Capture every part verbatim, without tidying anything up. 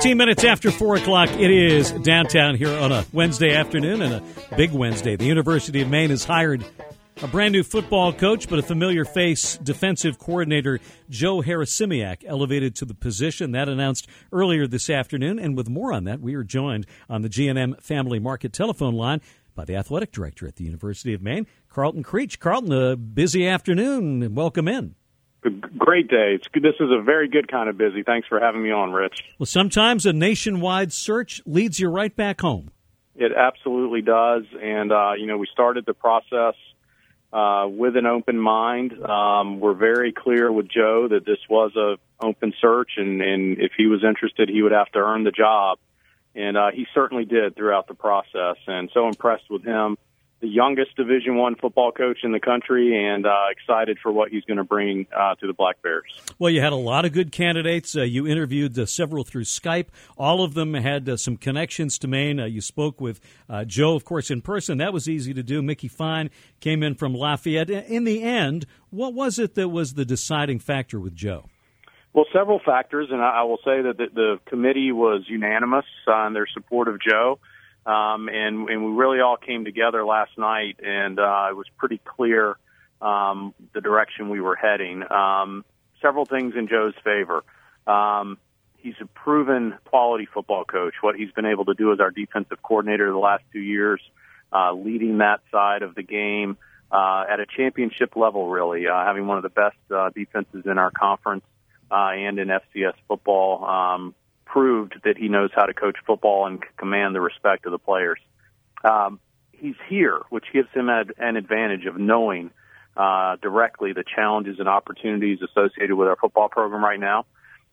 fifteen minutes after four o'clock, it is downtown here on a Wednesday afternoon, and a big Wednesday. The University of Maine has hired a brand new football coach, but a familiar face, defensive coordinator Joe Harasimiak, elevated to the position. That announced earlier this afternoon. And with more on that, we are joined on the G and M Family Market telephone line by the athletic director at the University of Maine, Carlton Creech. Carlton, a busy afternoon, and welcome in. Great day. It's good. This is a very good kind of busy. Thanks for having me on, Rich. Well, sometimes a nationwide search leads you right back home. It absolutely does. And, uh, you know, we started the process uh, with an open mind. Um, we're very clear with Joe that this was a open search, and, and if he was interested, he would have to earn the job. And uh, he certainly did throughout the process, and so impressed with him. The youngest Division One football coach in the country, and uh, excited for what he's going to bring uh, to the Black Bears. Well, you had a lot of good candidates. Uh, you interviewed uh, several through Skype. All of them had uh, some connections to Maine. Uh, you spoke with uh, Joe, of course, in person. That was easy to do. Mickey Fine came in from Lafayette. In the end, what was it that was the deciding factor with Joe? Well, several factors, and I will say that the, the committee was unanimous uh, in their support of Joe. Um, and, and we really all came together last night, and uh, it was pretty clear um, the direction we were heading. Um, several things in Joe's favor. Um, he's a proven quality football coach. What he's been able to do as our defensive coordinator the last two years, uh, leading that side of the game uh, at a championship level, really, uh, having one of the best uh, defenses in our conference uh, and in F C S football. Um, proved that he knows how to coach football and command the respect of the players. Um, he's here, which gives him ad, an advantage of knowing uh, directly the challenges and opportunities associated with our football program right now.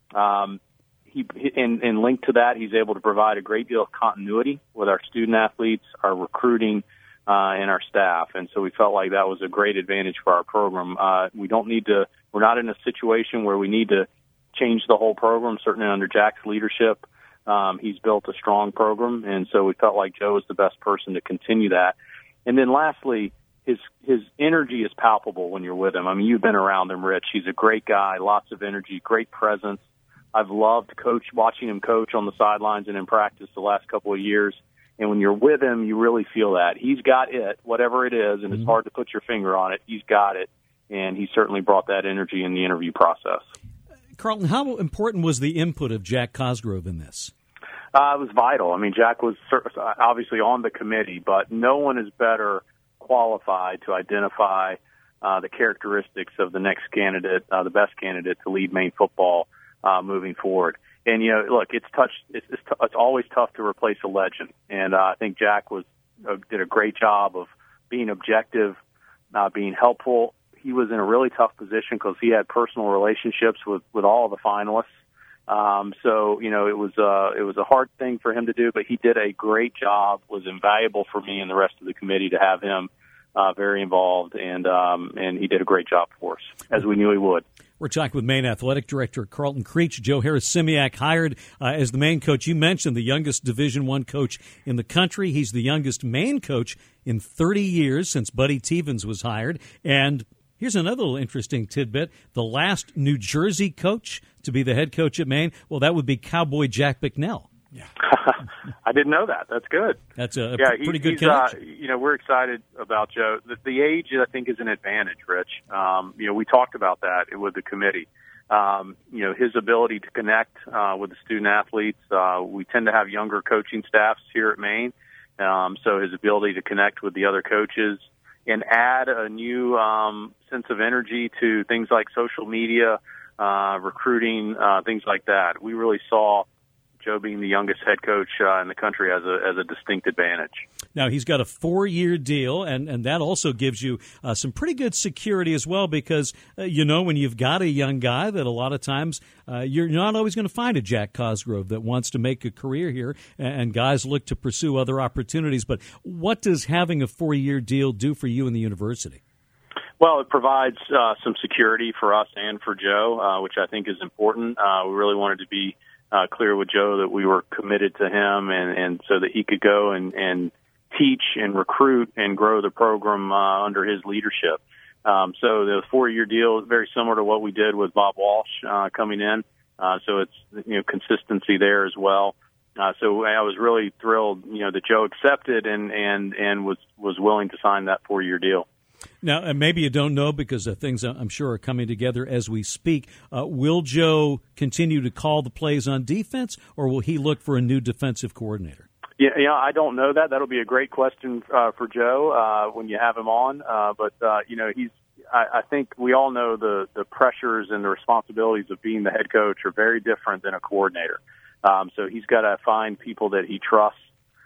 Um, he, and, and linked to that, he's able to provide a great deal of continuity with our student athletes, our recruiting, uh, and our staff. And so we felt like that was a great advantage for our program. Uh, we don't need to, we're not in a situation where we need to change the whole program. Certainly under Jack's leadership, um, he's built a strong program, and so we felt like Joe was the best person to continue that. And then lastly, his his energy is palpable when you're with him. I mean, you've been around him, Rich. He's a great guy, lots of energy, great presence. I've loved coach watching him coach on the sidelines and in practice the last couple of years. And when you're with him, you really feel that. He's got it, whatever it is, and mm-hmm. it's hard to put your finger on it. He's got it, and he certainly brought that energy in the interview process. Carlton, how important was the input of Jack Cosgrove in this? Uh, it was vital. I mean, Jack was obviously on the committee, but no one is better qualified to identify uh, the characteristics of the next candidate, uh, the best candidate to lead Maine football uh, moving forward. And, you know, look, it's touch, it's, it's, t- it's always tough to replace a legend. And uh, I think Jack was uh, did a great job of being objective, uh, being helpful. He was in a really tough position because he had personal relationships with, with all of the finalists. Um, so, you know, it was, uh, it was a hard thing for him to do, but he did a great job, was invaluable for me and the rest of the committee to have him uh, very involved, and um, and he did a great job for us, as we knew he would. We're talking with Maine Athletic Director Carlton Creech. Joe Harasimiak hired uh, as the Maine coach. You mentioned the youngest Division One coach in the country. He's the youngest Maine coach in thirty years since Buddy Tevens was hired, and here's another little interesting tidbit. The last New Jersey coach to be the head coach at Maine, well, that would be Cowboy Jack Bicknell. Yeah. I didn't know that. That's good. That's a, a yeah, pretty he, good connection. Uh, you know, we're excited about Joe. The, the age, I think, is an advantage, Rich. Um, you know, we talked about that with the committee. Um, you know, his ability to connect uh, with the student athletes. Uh, we tend to have younger coaching staffs here at Maine, um, so his ability to connect with the other coaches and add a new um, sense of energy to things like social media, uh, recruiting, uh, things like that. We really saw Joe being the youngest head coach uh, in the country as a as a distinct advantage. Now, he's got a four-year deal, and, and that also gives you uh, some pretty good security as well because, uh, you know, when you've got a young guy that a lot of times uh, you're not always going to find a Jack Cosgrove that wants to make a career here, and, and guys look to pursue other opportunities. But what does having a four-year deal do for you in the university? Well, it provides uh, some security for us and for Joe, uh, which I think is important. Uh, we really wanted to be Uh, clear with Joe that we were committed to him, and, and so that he could go and, and teach and recruit and grow the program uh, under his leadership. Um, so the four-year deal is very similar to what we did with Bob Walsh uh, coming in. Uh, so it's, you know, consistency there as well. Uh, so I was really thrilled, you know, that Joe accepted and, and, and was, was willing to sign that four-year deal. Now, uh, maybe you don't know because uh, things uh, I'm sure are coming together as we speak. Uh, will Joe continue to call the plays on defense, or will he look for a new defensive coordinator? Yeah, yeah, I don't know that. That'll be a great question uh, for Joe uh, when you have him on. Uh, but uh, you know, he's. I, I think we all know the the pressures and the responsibilities of being the head coach are very different than a coordinator. Um, so he's got to find people that he trusts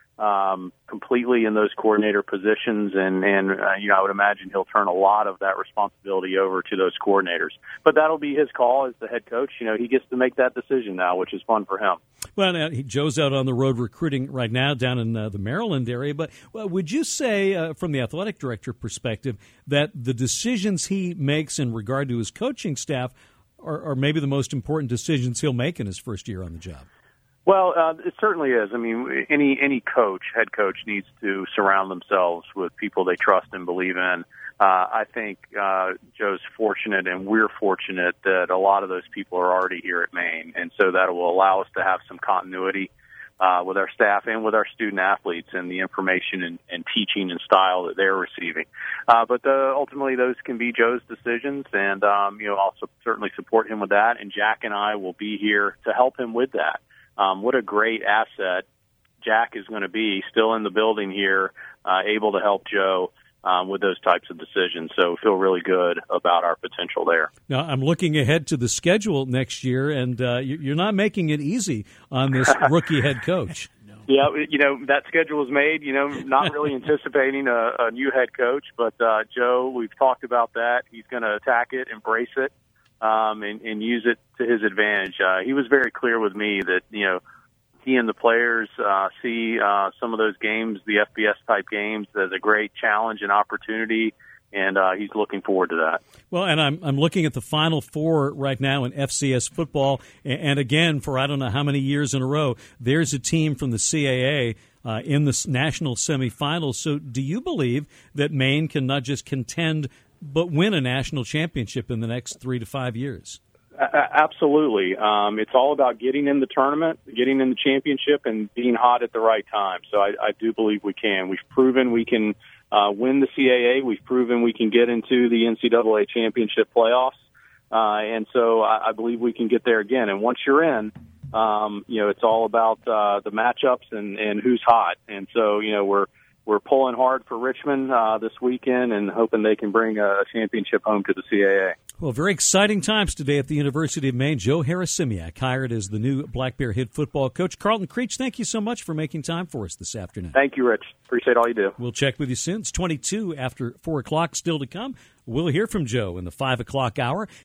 um, completely in those coordinator positions, and, and uh, you know, I would imagine he'll turn a lot of that responsibility over to those coordinators. But that'll be his call as the head coach. You know, he gets to make that decision now, which is fun for him. Well, now, he, Joe's out on the road recruiting right now down in uh, the Maryland area. But well, would you say, uh, from the athletic director perspective, that the decisions he makes in regard to his coaching staff are, are maybe the most important decisions he'll make in his first year on the job? Well, uh, it certainly is. I mean, any any coach, head coach, needs to surround themselves with people they trust and believe in. Uh, I think uh, Joe's fortunate, and we're fortunate that a lot of those people are already here at Maine, and so that will allow us to have some continuity uh, with our staff and with our student athletes and the information and, and teaching and style that they're receiving. Uh, but the, ultimately, those can be Joe's decisions, and um, you know, I'll certainly support him with that. And Jack and I will be here to help him with that. Um, what a great asset Jack is going to be, still in the building here, uh, able to help Joe um, with those types of decisions. So feel really good about our potential there. Now, I'm looking ahead to the schedule next year, and uh, you're not making it easy on this rookie head coach. Yeah, you know, that schedule was made, you know, not really anticipating a, a new head coach, but uh, Joe, we've talked about that. He's going to attack it, embrace it. Um, and, and use it to his advantage. Uh, he was very clear with me that, you know, he and the players uh, see uh, some of those games, the F B S-type games, as a great challenge and opportunity, and uh, he's looking forward to that. Well, and I'm I'm looking at the Final Four right now in F C S football, and again, for I don't know how many years in a row, there's a team from the C A A uh, in the national semifinals. So do you believe that Maine can not just contend but win a national championship in the next three to five years? Uh, absolutely. Um, it's all about getting in the tournament, getting in the championship, and being hot at the right time. So I, I do believe we can. We've proven we can uh, win the C A A. We've proven we can get into the N C double A championship playoffs. Uh, and so I, I believe we can get there again. And once you're in, um, you know, it's all about uh, the matchups and, and who's hot. And so, you know, we're We're pulling hard for Richmond uh, this weekend and hoping they can bring a championship home to the C A A. Well, very exciting times today at the University of Maine. Joe Harris-Simiak hired as the new Black Bear head football coach. Carlton Creech, thank you so much for making time for us this afternoon. Thank you, Rich. Appreciate all you do. We'll check with you soon. It's twenty-two after four o'clock still to come. We'll hear from Joe in the five o'clock hour.